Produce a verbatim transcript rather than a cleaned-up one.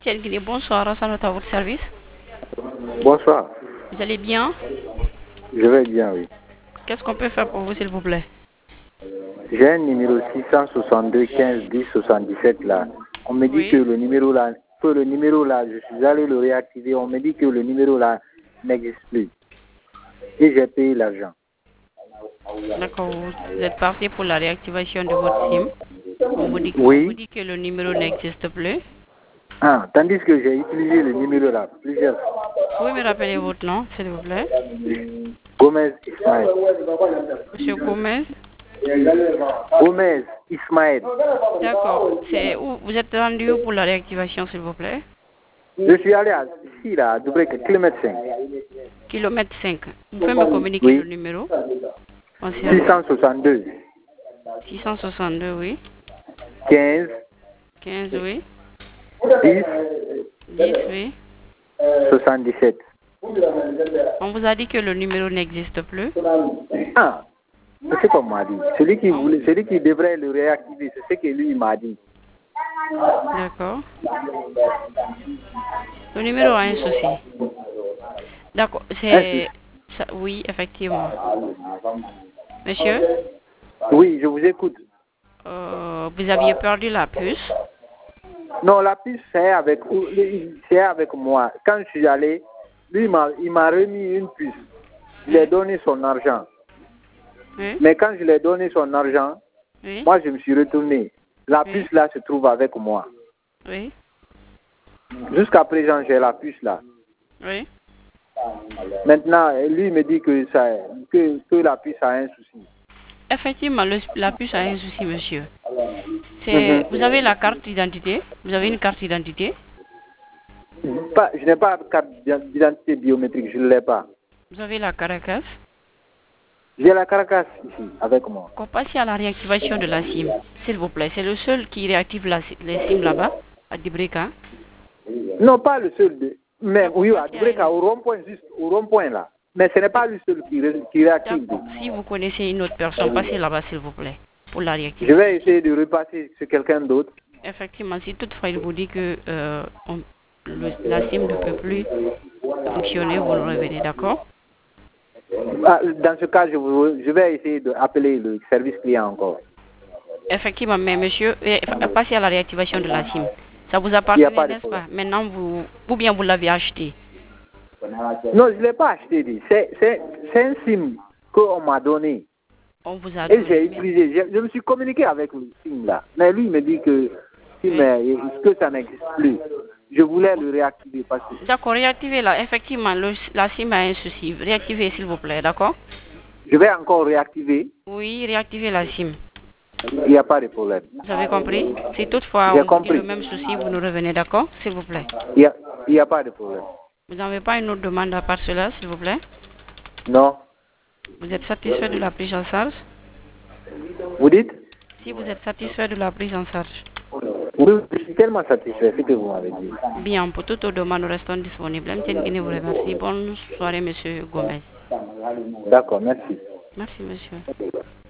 Tiens, Guinée, bonsoir, Rassanat à votre service. Bonsoir. Vous allez bien? Je vais bien, oui. Qu'est-ce qu'on peut faire pour vous, s'il vous plaît? J'ai un numéro six cent soixante-deux quinze dix soixante-dix-sept là. On me dit Oui. que le numéro là, que le numéro là, je suis allé le réactiver. On me dit que le numéro là n'existe plus. Et j'ai payé l'argent. D'accord, vous êtes parti pour la réactivation de votre SIM. On vous dit, on Oui. vous dit que le numéro n'existe plus. Ah, tandis que j'ai utilisé le numéro là plusieurs fois. Vous pouvez me rappeler votre nom, s'il vous plaît? Gomez Ismaël. Monsieur Gomez. Gomez Ismaël. D'accord. C'est où vous êtes rendu où pour la réactivation, s'il vous plaît? Je suis allé à, ici là, à Dubrec, kilomètre cinq. Kilomètre cinq. Vous pouvez me communiquer Oui. le numéro? six cent soixante-deux. six cent soixante-deux, oui. quinze. quinze, oui. dix. dix, oui. soixante-dix-sept. On vous a dit que le numéro n'existe plus. Ah, c'est ce qu'on m'a dit. Celui qui voulait, celui qui devrait le réactiver, c'est ce que lui m'a dit. D'accord. Le numéro a un souci. D'accord, c'est... ça- Oui, effectivement. Monsieur, Oui, je vous écoute. euh, vous aviez perdu la puce. Non, la puce, c'est avec, c'est avec moi. Quand je suis allé, lui, il m'a il m'a remis une puce. Je lui ai donné son argent. Oui, Mais quand je lui ai donné son argent, oui, moi, je me suis retourné. La Oui. puce là se trouve avec moi. oui, Jusqu'à présent, j'ai la puce là. oui. Maintenant, lui il me dit que, ça, que, que la puce a un souci. Effectivement, le- la puce a un souci, monsieur. C'est... Mhm. Vous avez la carte d'identité? Vous avez une carte d'identité? Pas, je n'ai pas de carte d'identité biométrique, je ne l'ai pas. Vous avez la Caracas? J'ai la carcasse ici, avec moi. Qu'on passe à la réactivation de la SIM, s'il vous plaît. C'est le seul qui réactive la, les SIM là-bas, à Dibreka. Non, pas le seul. De, mais D'accord, oui, à parce qu'il y a Dubreka, une- au rond-point, juste au rond-point là. Mais ce n'est pas le seul qui, ré- qui réactive. D'accord. Si vous connaissez une autre personne, passez là-bas, s'il vous plaît, pour la Je réactivation. vais essayer de repasser sur quelqu'un d'autre. Effectivement, si toutefois il vous dit que euh, on- le- la SIM ne peut plus fonctionner, vous le revenez, d'accord? Ah, dans ce cas, je, vous, je vais essayer d'appeler le service client encore. Effectivement, mais monsieur, eh, passez à la réactivation de la SIM. Ça vous Il n'y a appartenait, pas de n'est-ce pas? problème. Maintenant, vous, ou bien vous l'avez acheté. Non, je ne l'ai pas acheté. dit. C'est c'est- c'est un SIM qu'on m'a donné. On vous a Et j'ai donné. mais- utilisé. Je, je me suis communiqué avec le SIM là. Mais lui, il me dit que, SIM, Oui. euh, que ça n'existe plus. Je voulais le réactiver parce que D'accord, réactivez-la. Effectivement, le- la SIM a un souci. Réactivez, s'il vous plaît, d'accord? je vais encore réactiver. Oui, réactivez la SIM. Il n'y a pas de problème. Vous avez compris? Si toutefois J'ai on vous dit le compris. même souci, vous nous revenez, d'accord? S'il vous plaît. Il n'y a, il y a pas de problème. Vous n'avez pas une autre demande à part cela, s'il vous plaît? Non. Vous êtes satisfait de la prise en charge? Vous dites? Si vous êtes satisfait de la prise en charge. Oui, je suis tellement satisfait de ce que vous m'avez dit. Bien, pour toute autre demande, nous restons disponibles. M T N Guinée vous remercie. Bonne soirée, monsieur Gomez. D'accord, merci. Merci, monsieur.